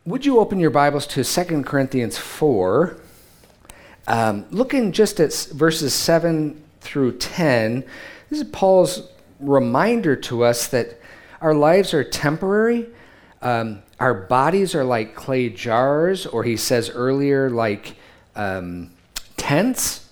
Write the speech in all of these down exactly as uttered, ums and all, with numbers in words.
would you open your Bibles to Second Corinthians four? Um, looking just at s- verses seven through ten, this is Paul's reminder to us that our lives are temporary. Um, our bodies are like clay jars, or he says earlier, like um, tents.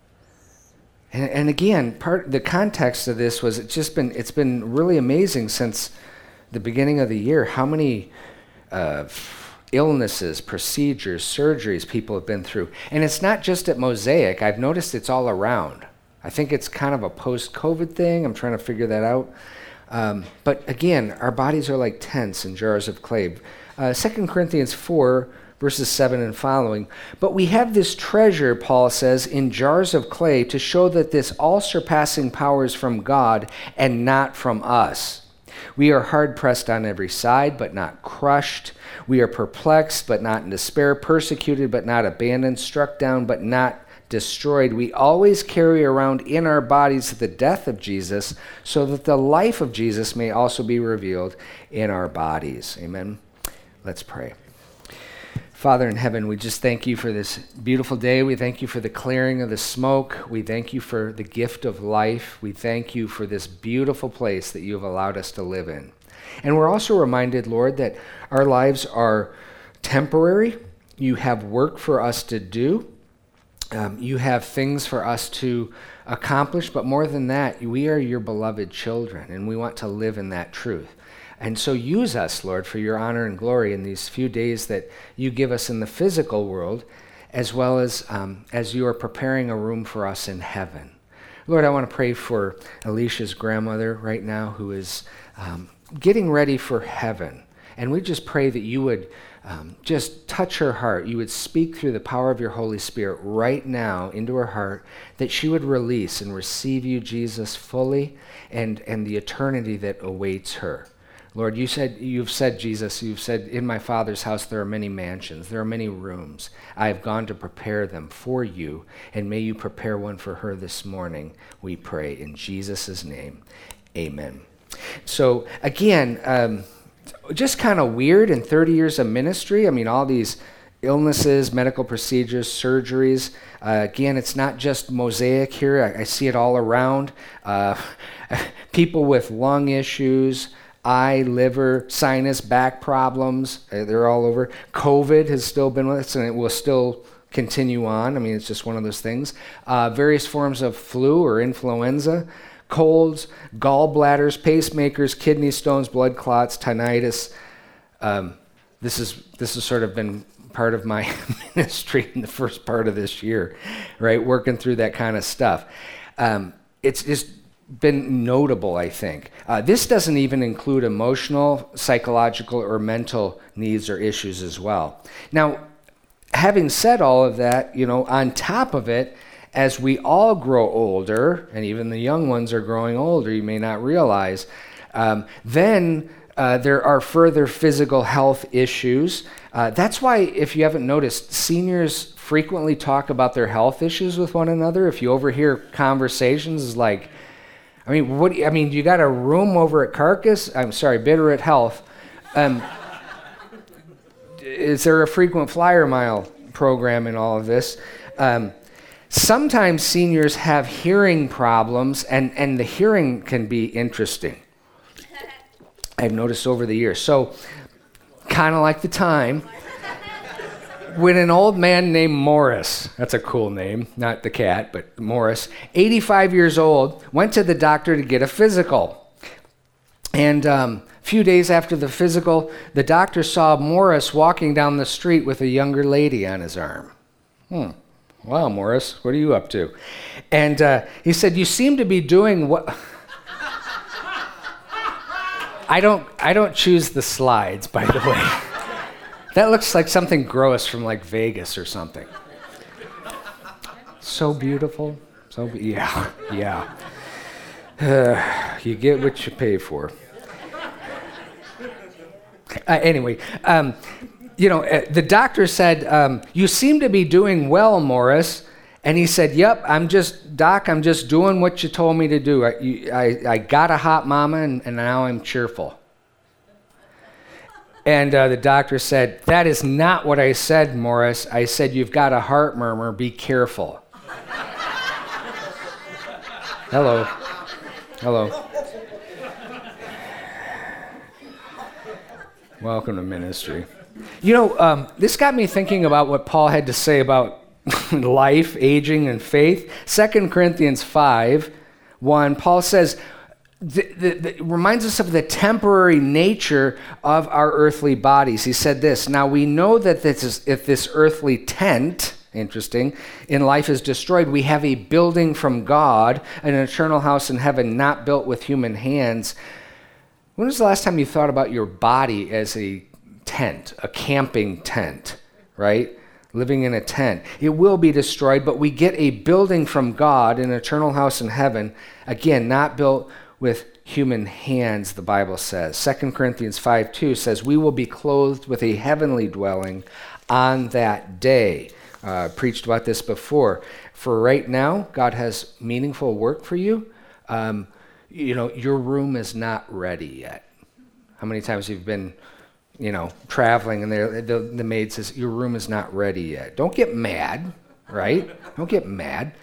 And, and again, part the context of this was it's just been it's been really amazing since the beginning of the year how many uh, illnesses, procedures, surgeries people have been through. And it's not just at Mosaic. I've noticed it's all around. I think it's kind of a post-COVID thing. I'm trying to figure that out. Um, but again, our bodies are like tents and jars of clay. Uh, Second Corinthians four, verses seven and following. But we have this treasure, Paul says, in jars of clay to show that this all-surpassing power is from God and not from us. We are hard-pressed on every side, but not crushed. We are perplexed, but not in despair, persecuted, but not abandoned, struck down, but not destroyed. We always carry around in our bodies the death of Jesus, so that the life of Jesus may also be revealed in our bodies. Amen. Let's pray. Father in heaven, we just thank you for this beautiful day. We thank you for the clearing of the smoke. We thank you for the gift of life. We thank you for this beautiful place that you have allowed us to live in. And we're also reminded, Lord, that our lives are temporary. You have work for us to do. Um, you have things for us to accomplish. But more than that, we are your beloved children, and we want to live in that truth. And so use us, Lord, for your honor and glory in these few days that you give us in the physical world, as well as um, as you are preparing a room for us in heaven. Lord, I want to pray for Alicia's grandmother right now, who is um, getting ready for heaven. And we just pray that you would um, just touch her heart. You would speak through the power of your Holy Spirit right now into her heart, that she would release and receive you, Jesus, fully, and, and the eternity that awaits her. Lord, you said, you've said, Jesus, you've said, in my Father's house there are many mansions, there are many rooms. I have gone to prepare them for you, and may you prepare one for her this morning, we pray. In Jesus' name, amen. So again, um, just kind of weird in thirty years of ministry. I mean, all these illnesses, medical procedures, surgeries. Uh, again, it's not just Mosaic here. I, I see it all around. Uh, people with lung issues, eye, liver, sinus, back problems, uh, they're all over. COVID has still been with us, and it will still continue on. I mean, it's just one of those things. Uh, various forms of flu or influenza, colds, gallbladders, pacemakers, kidney stones, blood clots, tinnitus. Um, this is this has sort of been part of my ministry in the first part of this year, right? Working through that kind of stuff. Um, it's just been notable, I think. Uh, this doesn't even include emotional, psychological, or mental needs or issues as well. Now, having said all of that, you know, on top of it, as we all grow older, and even the young ones are growing older, you may not realize, um, then uh, there are further physical health issues. Uh, that's why, if you haven't noticed, seniors frequently talk about their health issues with one another. If you overhear conversations like, I mean, what? I mean, you got a room over at Carcass? I'm sorry, Bitter at Health. Um, is there a frequent flyer mile program in all of this? Um, sometimes seniors have hearing problems, and, and the hearing can be interesting. I've noticed over the years. So, kind of like the time when an old man named Morris, that's a cool name, not the cat, but Morris, eighty-five years old, went to the doctor to get a physical. And um, a few days after the physical, the doctor saw Morris walking down the street with a younger lady on his arm. Hmm. Wow, Morris, what are you up to? And uh, he said, you seem to be doing what... I don't, I don't choose the slides, by the way. That looks like something gross from like Vegas or something. So beautiful. So be- yeah, yeah. Uh, you get what you pay for. Uh, anyway, um, you know, uh, the doctor said, um, you seem to be doing well, Morris. And he said, yep, I'm just, Doc, I'm just doing what you told me to do. I, you, I, I got a hot mama, and, and now I'm cheerful. And uh, the doctor said, "That is not what I said, Morris. I said, you've got a heart murmur. Be careful." Hello. Hello. Welcome to ministry. You know, um, this got me thinking about what Paul had to say about life, aging, and faith. Second Corinthians five, one, Paul says, the, the, the, reminds us of the temporary nature of our earthly bodies. He said this, "Now we know that this is, if this earthly tent," interesting, "in life is destroyed, we have a building from God, an eternal house in heaven, not built with human hands." When was the last time you thought about your body as a tent, a camping tent, right? Living in a tent. It will be destroyed, but we get a building from God, an eternal house in heaven, again, not built with human hands, the Bible says. Second Corinthians five two says, "We will be clothed with a heavenly dwelling on that day." Uh, preached about this before. For right now, God has meaningful work for you. Um, you know, your room is not ready yet. How many times you've been, you know, traveling and the, the maid says, "Your room is not ready yet." Don't get mad, right? Don't get mad.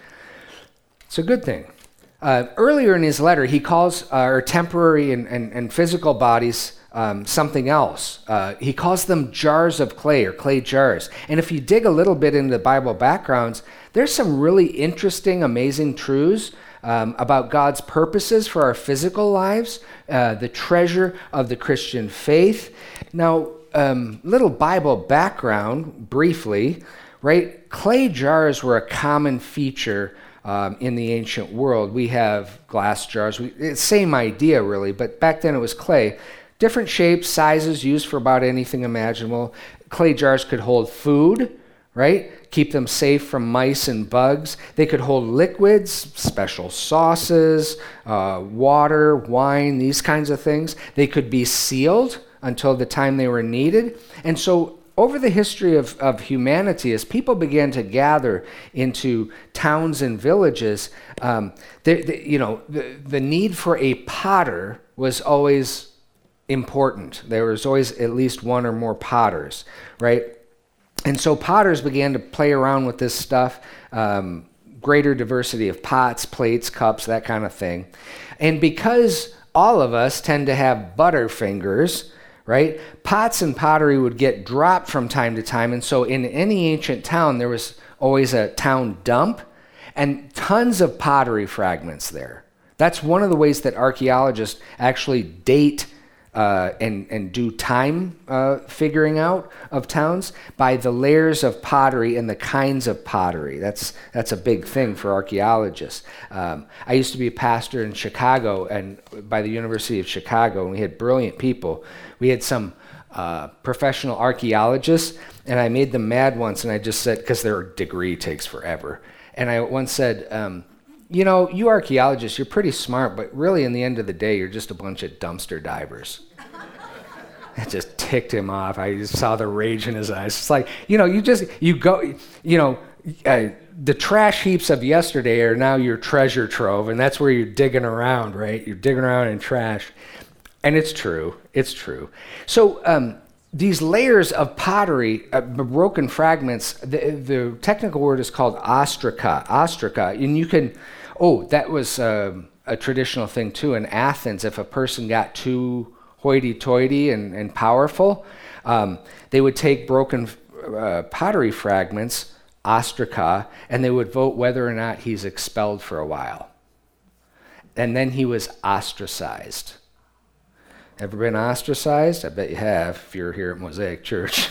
It's a good thing. Uh, earlier in his letter, he calls uh, our temporary and, and, and physical bodies um, something else. Uh, he calls them jars of clay or clay jars. And if you dig a little bit into the Bible backgrounds, there's some really interesting, amazing truths um, about God's purposes for our physical lives, uh, the treasure of the Christian faith. Now, um, little Bible background, briefly, right? Clay jars were a common feature Um, in the ancient world. We have glass jars. We, it's same idea, really, but back then it was clay. Different shapes, sizes, used for about anything imaginable. Clay jars could hold food, right? Keep them safe from mice and bugs. They could hold liquids, special sauces, uh, water, wine, these kinds of things. They could be sealed until the time they were needed. And so over the history of, of humanity, as people began to gather into towns and villages, um, the, the, you know, the, the need for a potter was always important. There was always at least one or more potters, right? And so potters began to play around with this stuff, um, greater diversity of pots, plates, cups, that kind of thing. And because all of us tend to have butterfingers, right? Pots and pottery would get dropped from time to time, and so in any ancient town, there was always a town dump and tons of pottery fragments there. That's one of the ways that archaeologists actually date uh, and, and do time uh, figuring out of towns by the layers of pottery and the kinds of pottery. That's that's a big thing for archaeologists. Um, I used to be a pastor in Chicago, and by the University of Chicago, and we had brilliant people. We had some uh, professional archaeologists, and I made them mad once, and I just said, because their degree takes forever, and I once said, um, you know, you archaeologists, you're pretty smart, but really in the end of the day, you're just a bunch of dumpster divers. It just ticked him off. I just saw the rage in his eyes. It's like, you know, you just, you go, you know, uh, the trash heaps of yesterday are now your treasure trove, and that's where you're digging around, right? You're digging around in trash. And it's true. It's true. So um, these layers of pottery, uh, broken fragments, the, the technical word is called ostraca. Ostraca. And you can, oh, that was uh, a traditional thing too in Athens. If a person got too hoity-toity and, and powerful, um, they would take broken uh, pottery fragments, ostraca, and they would vote whether or not he's expelled for a while. And then he was ostracized. Ever been ostracized? I bet you have, if you're here at Mosaic Church.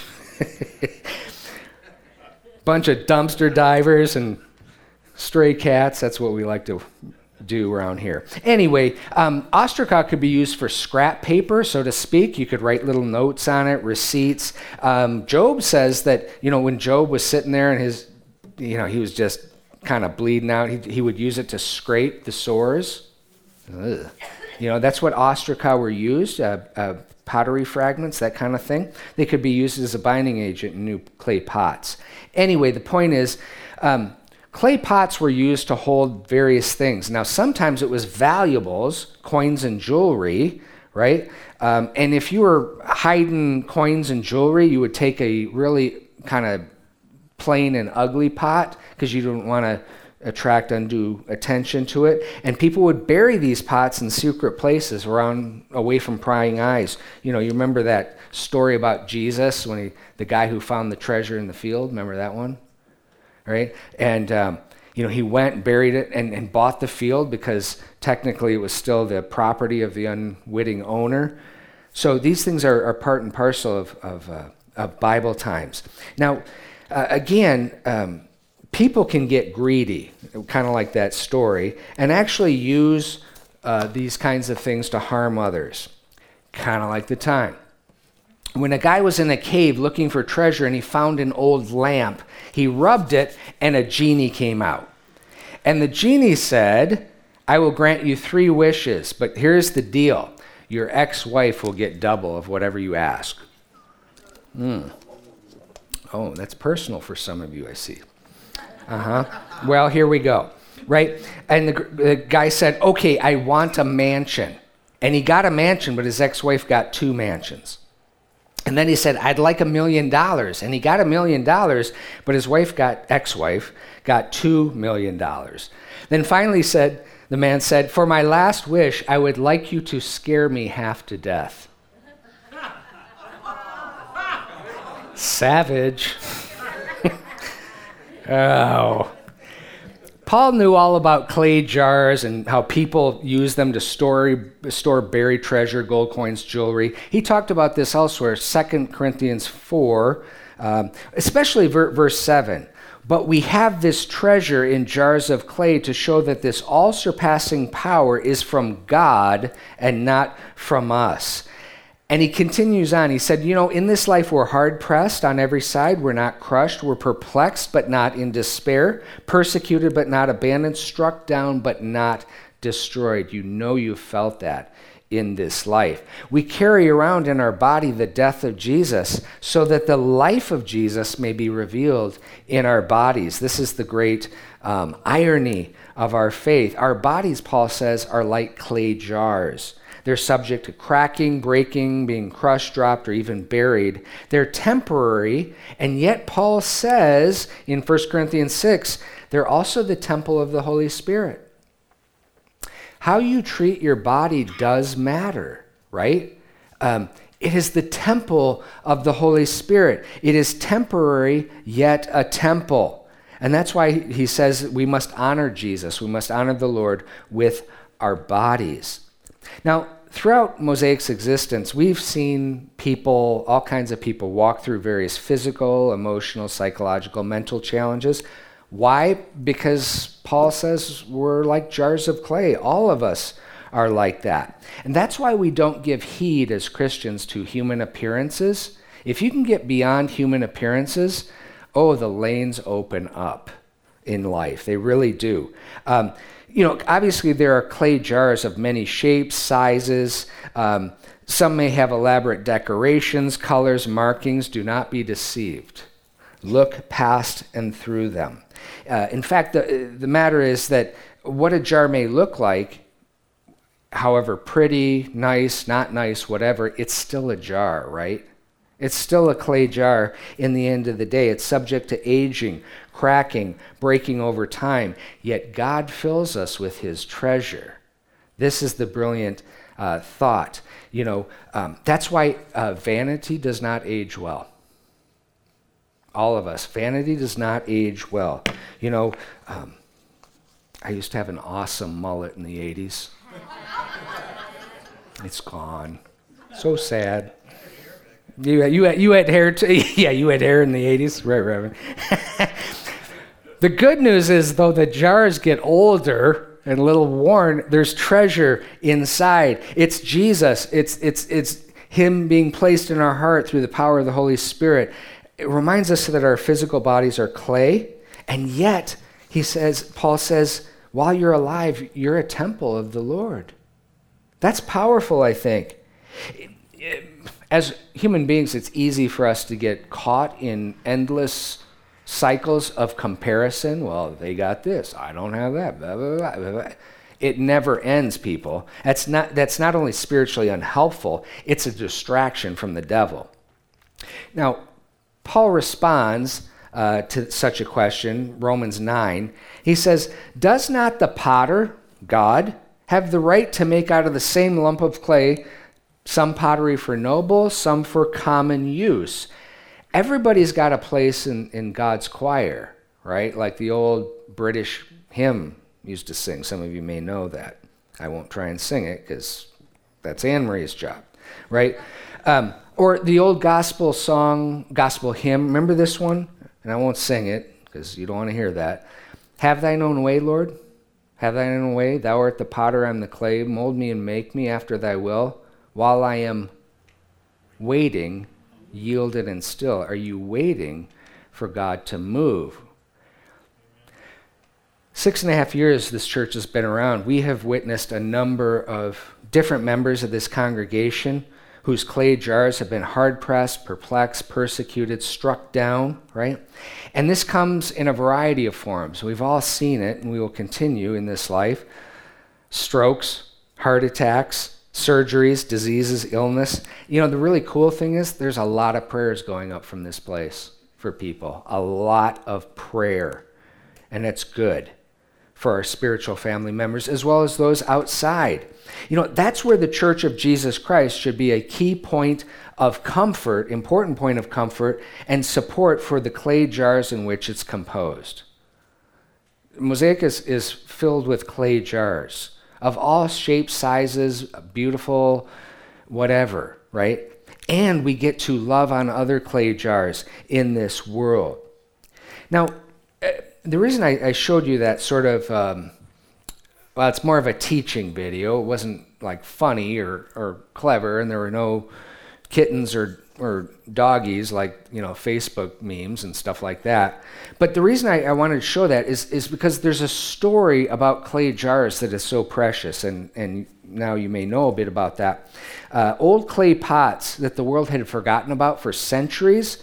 Bunch of dumpster divers and stray cats. That's what we like to do around here. Anyway, um, ostraca could be used for scrap paper, so to speak. You could write little notes on it, receipts. Um, Job says that, you know, when Job was sitting there and his, you know, he was just kind of bleeding out, he, he would use it to scrape the sores. Ugh. You know, that's what ostraca were used, uh, uh, pottery fragments, that kind of thing. They could be used as a binding agent in new clay pots. Anyway, the point is, um, clay pots were used to hold various things. Now, sometimes it was valuables, coins and jewelry, right? Um, and if you were hiding coins and jewelry, you would take a really kind of plain and ugly pot because you didn't want to attract undue attention to it. And people would bury these pots in secret places around, away from prying eyes. You know, you remember that story about Jesus when he, the guy who found the treasure in the field? Remember that one? Right? And, um, you know, he went and buried it and, and bought the field because technically it was still the property of the unwitting owner. So these things are, are part and parcel of, of, uh, of Bible times. Now, uh, again, um, people can get greedy, kind of like that story, and actually use uh, these kinds of things to harm others, kind of like the time. When a guy was in a cave looking for treasure and he found an old lamp, he rubbed it and a genie came out. And the genie said, I will grant you three wishes, but here's the deal. Your ex-wife will get double of whatever you ask. Hmm. Oh, that's personal for some of you, I see. Uh-huh. Well, here we go, right? And the, the guy said, okay, I want a mansion. And he got a mansion, but his ex-wife got two mansions. And then he said, I'd like a million dollars. And he got a million dollars, but his wife got, ex-wife, got two million dollars. Then finally said, the man said, for my last wish, I would like you to scare me half to death. Savage. Oh. Paul knew all about clay jars and how people use them to store, store buried treasure, gold coins, jewelry. He talked about this elsewhere, Second Corinthians four, um, especially ver- verse seven. But we have this treasure in jars of clay to show that this all-surpassing power is from God and not from us. And he continues on. He said, you know, in this life we're hard-pressed on every side. We're not crushed. We're perplexed, but not in despair. Persecuted, but not abandoned. Struck down, but not destroyed. You know you've felt that in this life. We carry around in our body the death of Jesus so that the life of Jesus may be revealed in our bodies. This is the great um, irony of our faith. Our bodies, Paul says, are like clay jars. They're subject to cracking, breaking, being crushed, dropped, or even buried. They're temporary, and yet Paul says in First Corinthians six, they're also the temple of the Holy Spirit. How you treat your body does matter, right? Um, it is the temple of the Holy Spirit. It is temporary, yet a temple. And that's why he says we must honor Jesus. We must honor the Lord with our bodies. Now, throughout Mosaic's existence, we've seen people, all kinds of people, walk through various physical, emotional, psychological, mental challenges. Why? Because Paul says we're like jars of clay. All of us are like that. And that's why we don't give heed as Christians to human appearances. If you can get beyond human appearances, oh, the lanes open up in life. They really do. Um, You know, obviously there are clay jars of many shapes, sizes. Um, some may have elaborate decorations, colors, markings. Do not be deceived. Look past and through them. Uh, in fact, the, the matter is that what a jar may look like, however pretty, nice, not nice, whatever, it's still a jar, right? It's still a clay jar in the end of the day. It's subject to aging, cracking, breaking over time, yet God fills us with his treasure. This is the brilliant uh, thought. You know, um, that's why uh, vanity does not age well. All of us, vanity does not age well. You know, um, I used to have an awesome mullet in the eighties. It's gone. So sad. You you had, you had hair too? Yeah, you had hair in the eighties, right, Reverend? The good news is, though the jars get older and a little worn, there's treasure inside. It's Jesus. It's it's it's him being placed in our heart through the power of the Holy Spirit. It reminds us that our physical bodies are clay, and yet he says, Paul says, while you're alive, you're a temple of the Lord. That's powerful, I think. It, it, As human beings, it's easy for us to get caught in endless cycles of comparison. Well, they got this. I don't have that. Blah, blah, blah, blah. It never ends, people. That's not, that's not only spiritually unhelpful, it's a distraction from the devil. Now, Paul responds uh, to such a question, Romans nine. He says, "Does not the potter, God, have the right to make out of the same lump of clay some pottery for noble, some for common use?" Everybody's got a place in, in God's choir, right? Like the old British hymn used to sing. Some of you may know that. I won't try and sing it because that's Anne Marie's job, right? Um, or the old gospel song, gospel hymn. Remember this one? And I won't sing it because you don't want to hear that. "Have thine own way, Lord. Have thine own way. Thou art the potter, I am the clay. Mold me and make me after thy will. While I am waiting, yielded and still." Are you waiting for God to move? Six and a half years this church has been around. We have witnessed a number of different members of this congregation whose clay jars have been hard-pressed, perplexed, persecuted, struck down, right? And this comes in a variety of forms. We've all seen it, and we will continue in this life. Strokes, heart attacks, surgeries, diseases, illness. You know, the really cool thing is there's a lot of prayers going up from this place for people. A lot of prayer. And it's good for our spiritual family members as well as those outside. You know, that's where the Church of Jesus Christ should be a key point of comfort, important point of comfort and support for the clay jars in which it's composed. Mosaic is, is filled with clay jars of all shapes, sizes, beautiful, whatever, right? And we get to love on other clay jars in this world. Now, the reason I, I showed you that sort of, um, well, it's more of a teaching video. It wasn't like funny or, or clever, and there were no kittens or or doggies like, you know, Facebook memes and stuff like that. But the reason I, I wanted to show that is, is because there's a story about clay jars that is so precious, and, and now you may know a bit about that. Uh, old clay pots that the world had forgotten about for centuries,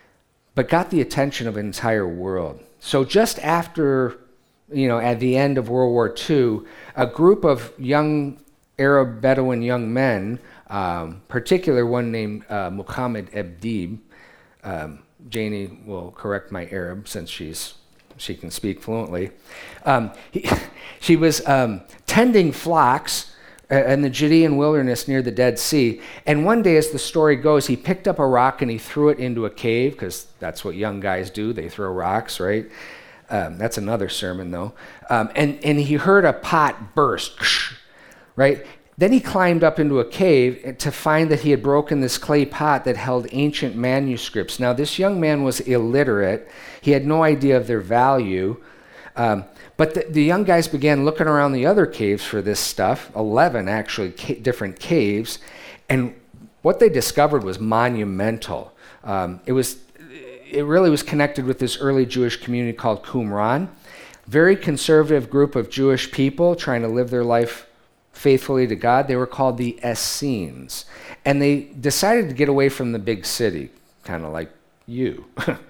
but got the attention of an entire world. So just after, you know, at the end of World War Two, a group of young Arab Bedouin young men, um, particular one named uh, Muhammad Abdib, um, Janie will correct my Arab since she's she can speak fluently. Um, he, she was um, tending flocks in the Judean wilderness near the Dead Sea. And one day, as the story goes, he picked up a rock and he threw it into a cave, because that's what young guys do. They throw rocks, right? Um, that's another sermon, though. Um, and, and he heard a pot burst, right? Then he climbed up into a cave to find that he had broken this clay pot that held ancient manuscripts. Now, this young man was illiterate. He had no idea of their value. Um, But the, the young guys began looking around the other caves for this stuff, eleven actually ca- different caves, and what they discovered was monumental. Um, it was, it really was connected with this early Jewish community called Qumran, very conservative group of Jewish people trying to live their life faithfully to God. They were called the Essenes, and they decided to get away from the big city, kind of like you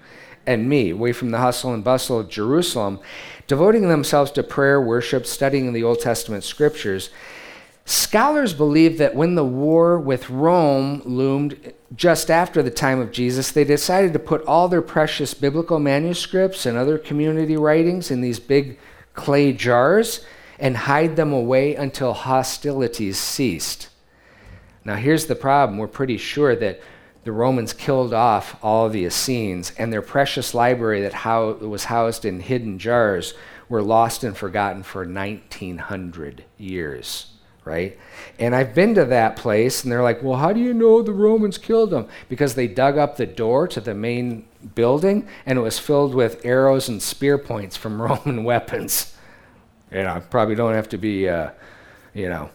and me, away from the hustle and bustle of Jerusalem, devoting themselves to prayer, worship, studying the Old Testament scriptures. Scholars believe that when the war with Rome loomed just after the time of Jesus, they decided to put all their precious biblical manuscripts and other community writings in these big clay jars and hide them away until hostilities ceased. Now here's the problem. We're pretty sure that the Romans killed off all of the Essenes, and their precious library that how, was housed in hidden jars were lost and forgotten for nineteen hundred years, right? And I've been to that place, and they're like, well, how do you know the Romans killed them? Because they dug up the door to the main building, and it was filled with arrows and spear points from Roman weapons. You know, I probably don't have to be, uh, you know,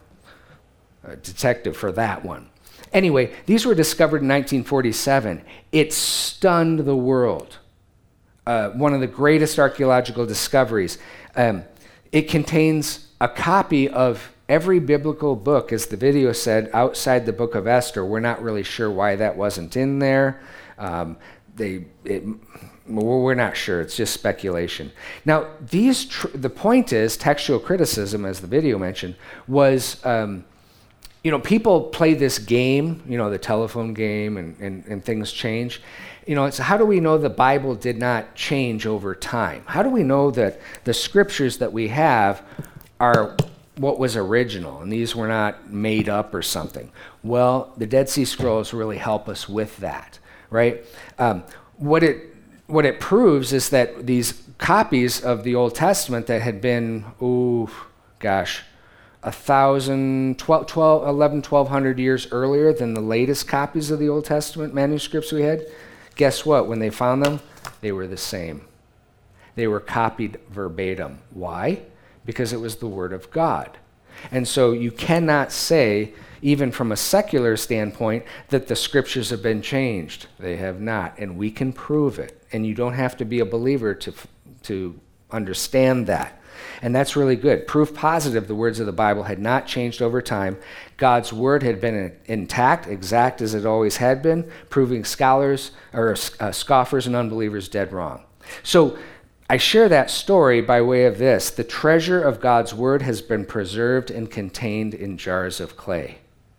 a detective for that one. Anyway, these were discovered in nineteen forty-seven. It stunned the world. Uh, one of the greatest archaeological discoveries. Um, it contains a copy of every biblical book, as the video said, outside the book of Esther. We're not really sure why that wasn't in there. Um, they, it, we're not sure. It's just speculation. Now, these tr- the point is, textual criticism, as the video mentioned, was, um, you know, people play this game, you know, the telephone game, and, and, and things change. You know, it's how do we know the Bible did not change over time? How do we know that the scriptures that we have are what was original, and these were not made up or something? Well, the Dead Sea Scrolls really help us with that, right? Um, what it what it proves is that these copies of the Old Testament that had been, oh, gosh, a thousand, twelve, twelve, eleven, twelve hundred years earlier than the latest copies of the Old Testament manuscripts we had, guess what? When they found them, they were the same. They were copied verbatim. Why? Because it was the Word of God. And so you cannot say, even from a secular standpoint, that the scriptures have been changed. They have not, and we can prove it. And you don't have to be a believer to, to understand that. And that's really good. Proof positive the words of the Bible had not changed over time. God's word had been intact, exact as it always had been, proving scholars or uh, scoffers and unbelievers dead wrong. So I share that story by way of this. The treasure of God's word has been preserved and contained in jars of clay.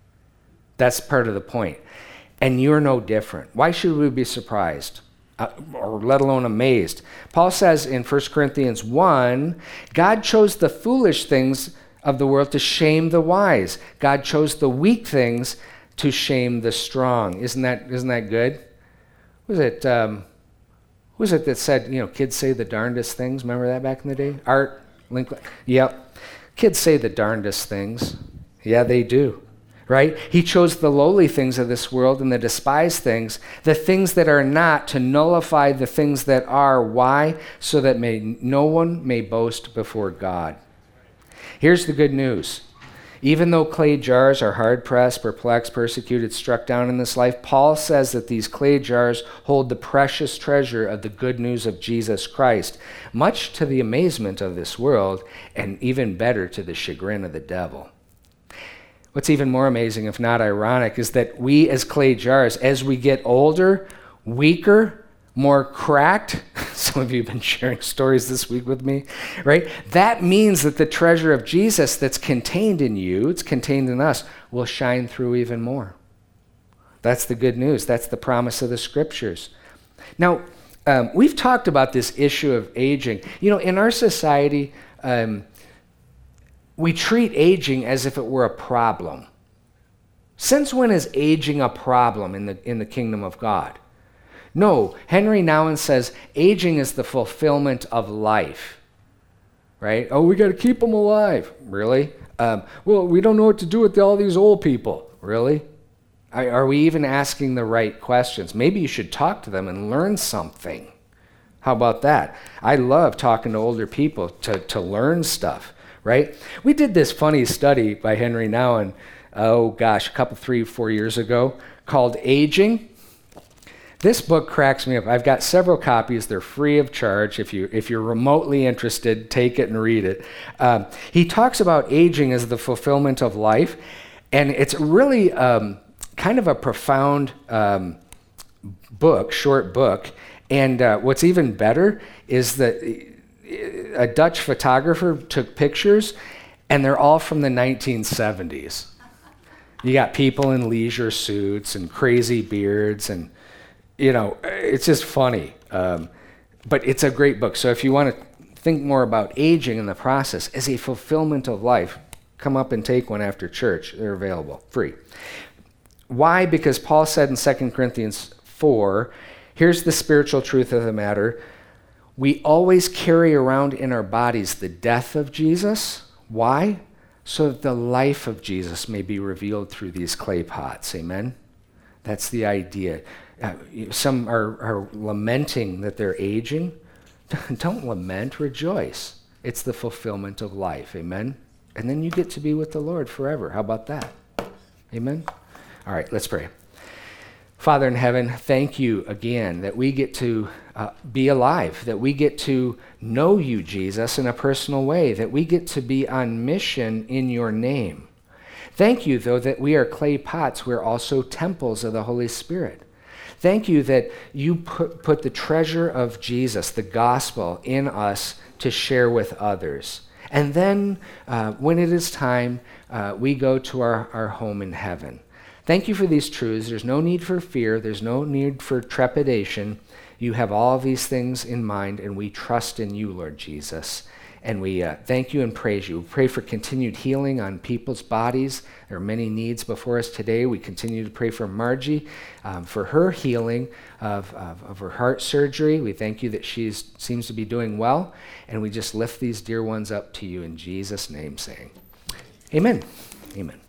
That's part of the point. And you're no different. Why should we be surprised? Uh, or let alone amazed? Paul says in First Corinthians one, God chose the foolish things of the world to shame the wise. God chose the weak things to shame the strong. Isn't that isn't that good? Was it um, who was it that said, you know, kids say the darndest things? Remember that back in the day? Art Lincoln. Yep. Kids say the darndest things. Yeah, they do. Right? He chose the lowly things of this world and the despised things, the things that are not, to nullify the things that are. Why? So that may no one may boast before God. Here's the good news. Even though clay jars are hard-pressed, perplexed, persecuted, struck down in this life, Paul says that these clay jars hold the precious treasure of the good news of Jesus Christ, much to the amazement of this world, and even better to the chagrin of the devil. What's even more amazing, if not ironic, is that we as clay jars, as we get older, weaker, more cracked, some of you have been sharing stories this week with me, right? That means that the treasure of Jesus that's contained in you, it's contained in us, will shine through even more. That's the good news. That's the promise of the scriptures. Now, um, we've talked about this issue of aging. You know, in our society, um, we treat aging as if it were a problem. Since when is aging a problem in the in the kingdom of God? No, Henry Nouwen says aging is the fulfillment of life. Right? Oh, we got to keep them alive. Really? Um, well, we don't know what to do with all these old people. Really? Are, are we even asking the right questions? Maybe you should talk to them and learn something. How about that? I love talking to older people to, to learn stuff. Right? We did this funny study by Henry Nouwen, oh gosh, a couple, three, four years ago, called Aging. This book cracks me up. I've got several copies. They're free of charge. If, you, if you're remotely interested, take it and read it. Um, he talks about aging as the fulfillment of life, and it's really um, kind of a profound um, book, short book. And uh, what's even better is that a Dutch photographer took pictures, and they're all from the nineteen seventies. You got people in leisure suits and crazy beards, and, you know, it's just funny. Um, but it's a great book. So if you want to think more about aging in the process as a fulfillment of life, come up and take one after church. They're available, free. Why? Because Paul said in Second Corinthians four, here's the spiritual truth of the matter. We always carry around in our bodies the death of Jesus. Why? So that the life of Jesus may be revealed through these clay pots. Amen? That's the idea. Uh, some are, are lamenting that they're aging. Don't lament, rejoice. It's the fulfillment of life. Amen? And then you get to be with the Lord forever. How about that? Amen? All right, let's pray. Father in heaven, thank you again that we get to uh, be alive, that we get to know you, Jesus, in a personal way, that we get to be on mission in your name. Thank you, though, that we are clay pots. We're also temples of the Holy Spirit. Thank you that you put, put the treasure of Jesus, the gospel, in us to share with others. And then uh, when it is time, uh, we go to our, our home in heaven. Thank you for these truths. There's no need for fear. There's no need for trepidation. You have all of these things in mind, and we trust in you, Lord Jesus. And we uh, thank you and praise you. We pray for continued healing on people's bodies. There are many needs before us today. We continue to pray for Margie, um, for her healing of, of, of her heart surgery. We thank you that she seems to be doing well. And we just lift these dear ones up to you in Jesus' name, saying, amen. Amen.